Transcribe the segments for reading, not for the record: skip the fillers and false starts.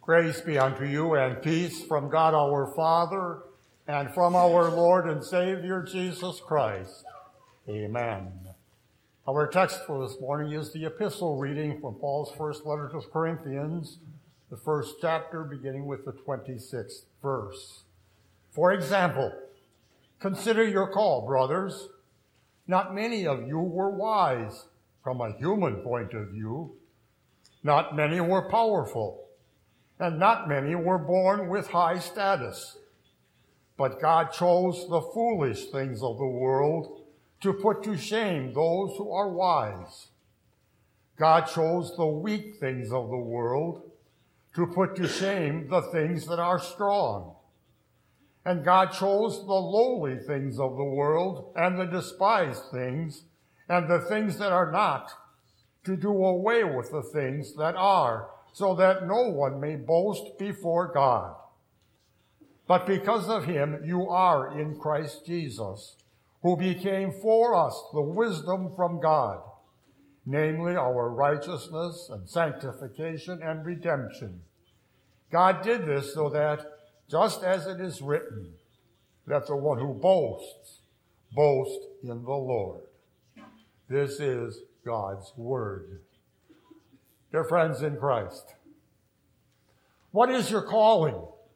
Grace be unto you and peace from God our Father and from our Lord and Savior Jesus Christ. Amen. Our text for this morning is the epistle reading from Paul's first letter to the Corinthians, the first chapter beginning with the 26th verse. For example, consider your call, brothers. Not many of you were wise from a human point of view. Not many were powerful. And not many were born with high status. But God chose the foolish things of the world to put to shame those who are wise. God chose the weak things of the world to put to shame the things that are strong. And God chose the lowly things of the world and the despised things and the things that are not to do away with the things that are, so that no one may boast before God. But because of him, you are in Christ Jesus, who became for us the wisdom from God, namely our righteousness and sanctification and redemption. God did this so that, just as it is written, that the one who boasts, boast in the Lord. This is God's word. Dear friends in Christ, what is your calling?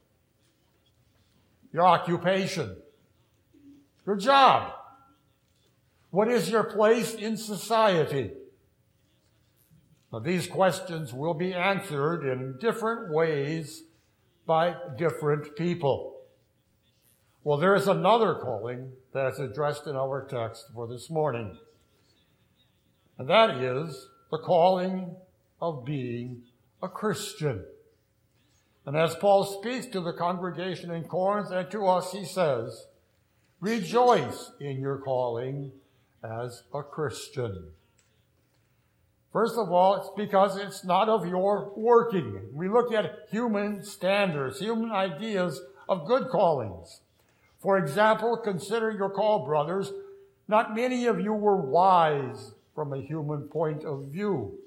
Your occupation? Your job? What is your place in society? Now, these questions will be answered in different ways by different people. Well, there is another calling that is addressed in our text for this morning, and that is the calling of being a Christian. And as Paul speaks to the congregation in Corinth and to us, he says, rejoice in your calling as a Christian. First of all, it's because it's not of your working. We look at human standards, human ideas of good callings. For example, consider your call, brothers. Not many of you were wise from a human point of view.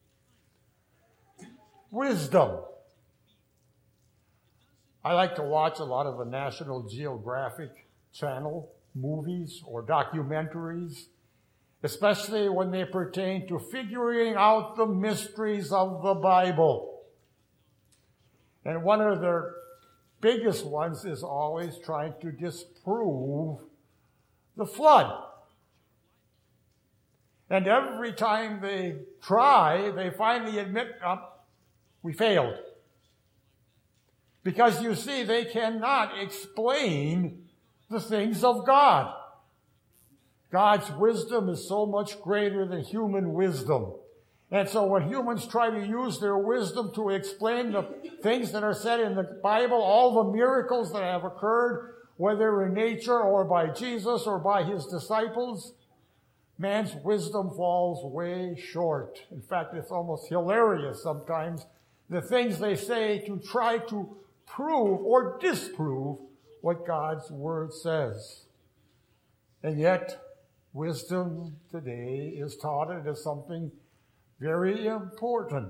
Wisdom. I like to watch a lot of the National Geographic Channel movies or documentaries, especially when they pertain to figuring out the mysteries of the Bible. And one of their biggest ones is always trying to disprove the flood. And every time they try, they finally admit, we failed. Because you see, they cannot explain the things of God. God's wisdom is so much greater than human wisdom. And so when humans try to use their wisdom to explain the things that are said in the Bible, all the miracles that have occurred, whether in nature or by Jesus or by his disciples, man's wisdom falls way short. In fact, it's almost hilarious sometimes, the things they say to try to prove or disprove what God's word says. And yet, wisdom today is taught as something very important.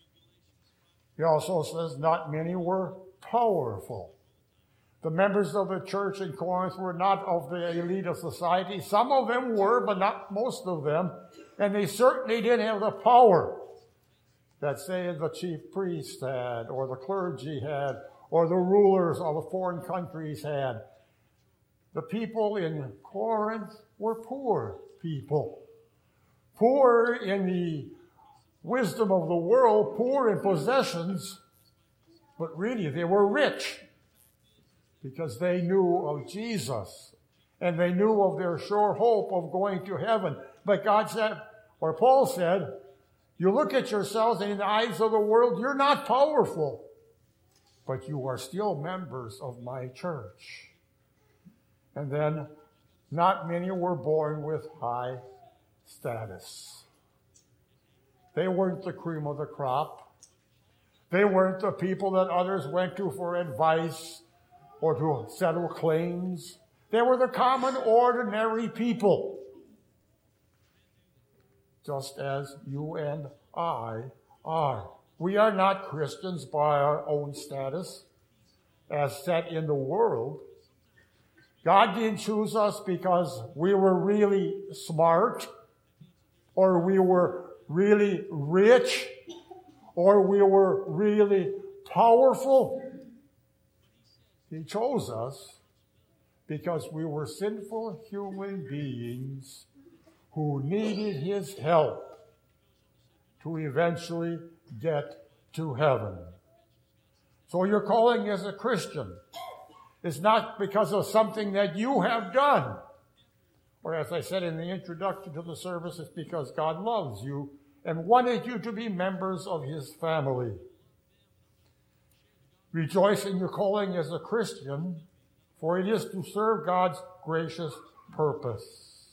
He also says not many were powerful. The members of the church in Corinth were not of the elite of society. Some of them were, but not most of them. And they certainly didn't have the power that, say, the chief priest had, or the clergy had, or the rulers of the foreign countries had. The people in Corinth were poor people. Poor in the wisdom of the world, poor in possessions, but really they were rich because they knew of Jesus and they knew of their sure hope of going to heaven. But God said, or Paul said, you look at yourselves and in the eyes of the world, you're not powerful, but you are still members of my church. And then, not many were born with high status. They weren't the cream of the crop. They weren't the people that others went to for advice or to settle claims. They were the common, ordinary people, just as you and I are. We are not Christians by our own status as set in the world. God didn't choose us because we were really smart, or we were really rich, or we were really powerful. He chose us because we were sinful human beings who needed His help to eventually get to heaven. So your calling as a Christian is not because of something that you have done. Or as I said in the introduction to the service, it's because God loves you and wanted you to be members of His family. Rejoice in your calling as a Christian, for it is to serve God's gracious purpose.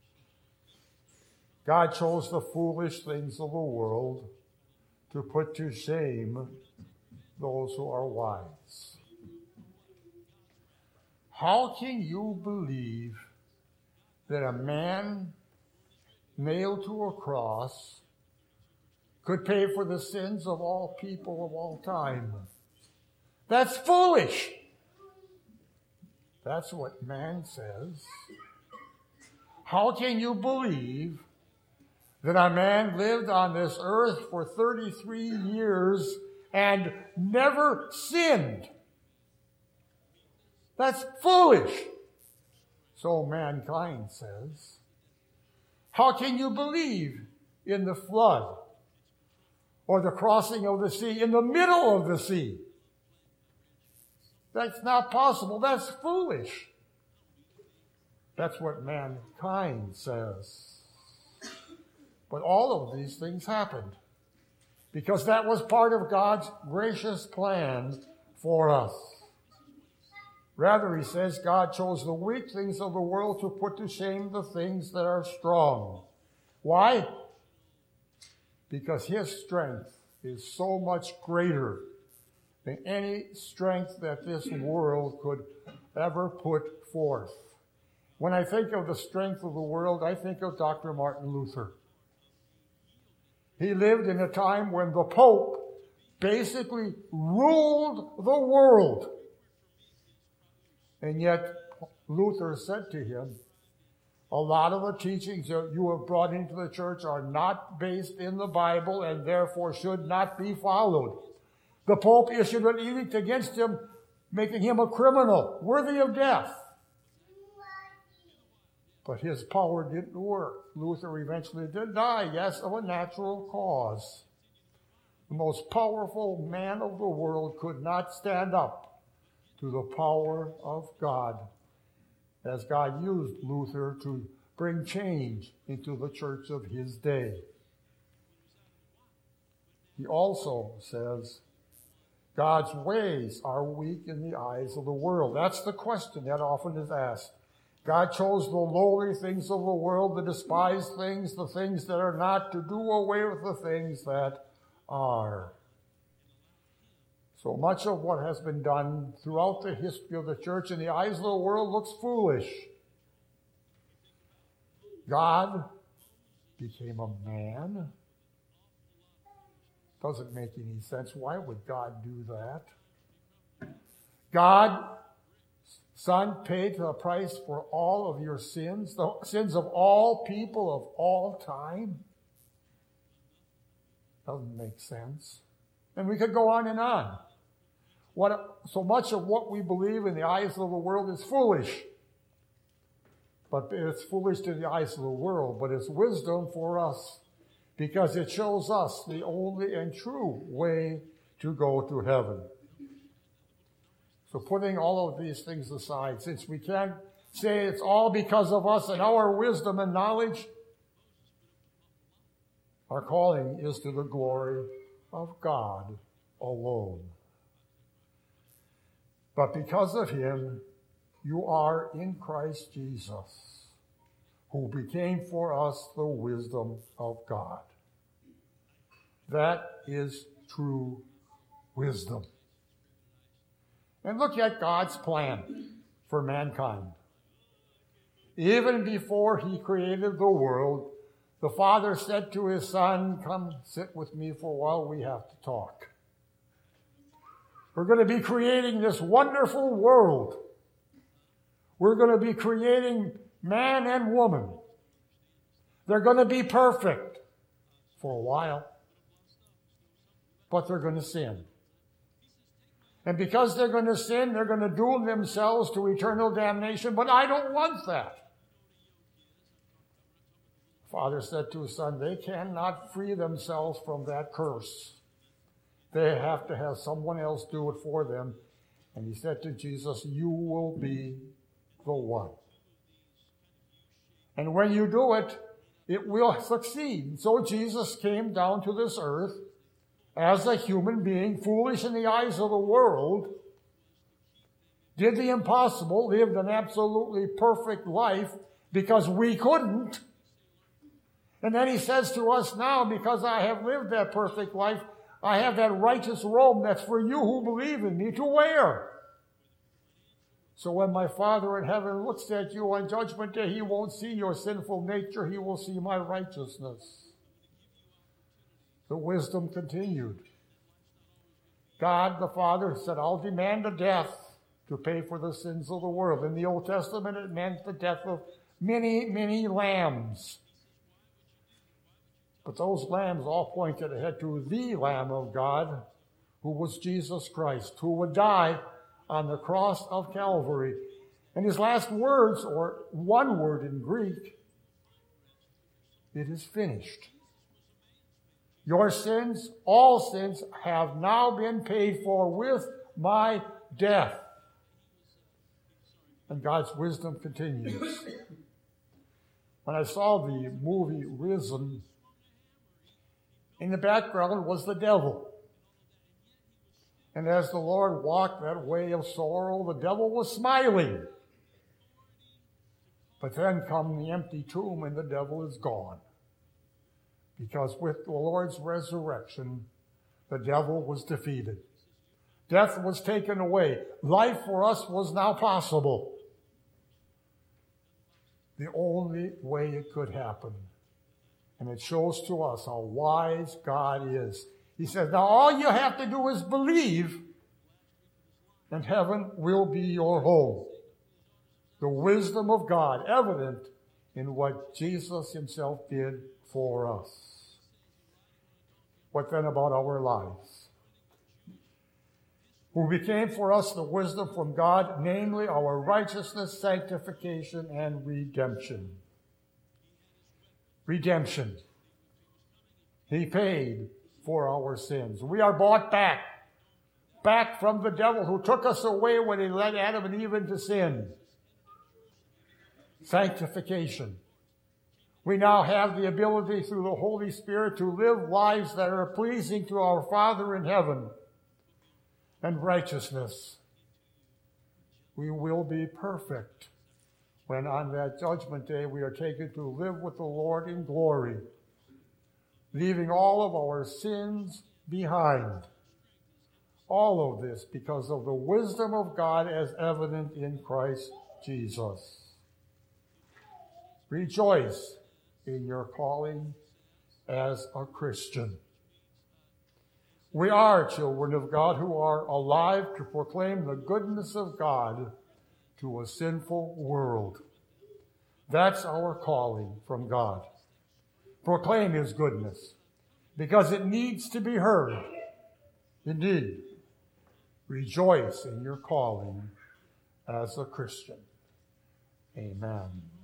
God chose the foolish things of the world to put to shame those who are wise. How can you believe that a man nailed to a cross could pay for the sins of all people of all time? That's foolish. That's what man says. How can you believe that a man lived on this earth for 33 years and never sinned? That's foolish. So mankind says. How can you believe in the flood or the crossing of the sea in the middle of the sea? That's not possible. That's foolish. That's what mankind says. But all of these things happened because that was part of God's gracious plan for us. Rather, he says, God chose the weak things of the world to put to shame the things that are strong. Why? Because His strength is so much greater than any strength that this world could ever put forth. When I think of the strength of the world, I think of Dr. Martin Luther. He lived in a time when the Pope basically ruled the world. And yet, Luther said to him, a lot of the teachings that you have brought into the church are not based in the Bible and therefore should not be followed. The Pope issued an edict against him, making him a criminal, worthy of death. But his power didn't work. Luther eventually did die, yes, of a natural cause. The most powerful man of the world could not stand up to the power of God, as God used Luther to bring change into the church of his day. He also says, God's ways are weak in the eyes of the world. That's the question that often is asked. God chose the lowly things of the world, the despised things, the things that are not, to do away with the things that are. So much of what has been done throughout the history of the church in the eyes of the world looks foolish. God became a man. Doesn't make any sense. Why would God do that? God, Son, paid the price for all of your sins, the sins of all people of all time. Doesn't make sense. And we could go on and on. So much of what we believe in the eyes of the world is foolish. But it's foolish to the eyes of the world, but it's wisdom for us because it shows us the only and true way to go to heaven. So putting all of these things aside, since we can't say it's all because of us and our wisdom and knowledge, our calling is to the glory of God alone. But because of Him, you are in Christ Jesus, who became for us the wisdom of God. That is true wisdom. And look at God's plan for mankind. Even before He created the world, the Father said to his Son, come sit with me for a while, we have to talk. We're going to be creating this wonderful world. We're going to be creating man and woman. They're going to be perfect for a while, but they're going to sin. And because they're going to sin, they're going to doom themselves to eternal damnation, but I don't want that. Father said to his Son, they cannot free themselves from that curse. They have to have someone else do it for them. And he said to Jesus, you will be the one. And when you do it, it will succeed. So Jesus came down to this earth as a human being, foolish in the eyes of the world, did the impossible, lived an absolutely perfect life because we couldn't. And then he says to us now, because I have lived that perfect life, I have that righteous robe that's for you who believe in me to wear. So when my Father in heaven looks at you on Judgment Day, he won't see your sinful nature, he will see my righteousness. The wisdom continued. God the Father said, I'll demand a death to pay for the sins of the world. In the Old Testament, it meant the death of many, many lambs. But those lambs all pointed ahead to the Lamb of God, who was Jesus Christ, who would die on the cross of Calvary. And his last words, or one word in Greek, it is finished. Your sins, all sins, have now been paid for with my death. And God's wisdom continues. When I saw the movie Risen, in the background was the devil. And as the Lord walked that way of sorrow, the devil was smiling. But then come the empty tomb and the devil is gone. Because with the Lord's resurrection, the devil was defeated. Death was taken away. Life for us was now possible. The only way it could happen. And it shows to us how wise God is. He says, now all you have to do is believe, and heaven will be your home. The wisdom of God evident in what Jesus himself did for us. What then about our lives? Who became for us the wisdom from God, namely our righteousness, sanctification, and redemption. Redemption. He paid for our sins. We are bought back from the devil who took us away when he led Adam and Eve into sin. Sanctification. We now have the ability through the Holy Spirit to live lives that are pleasing to our Father in heaven. And righteousness. We will be perfect when on that judgment day we are taken to live with the Lord in glory, leaving all of our sins behind. All of this because of the wisdom of God as evident in Christ Jesus. Rejoice in your calling as a Christian. We are children of God who are alive to proclaim the goodness of God to a sinful world. That's our calling from God. Proclaim his goodness because it needs to be heard. Indeed, rejoice in your calling as a Christian. Amen.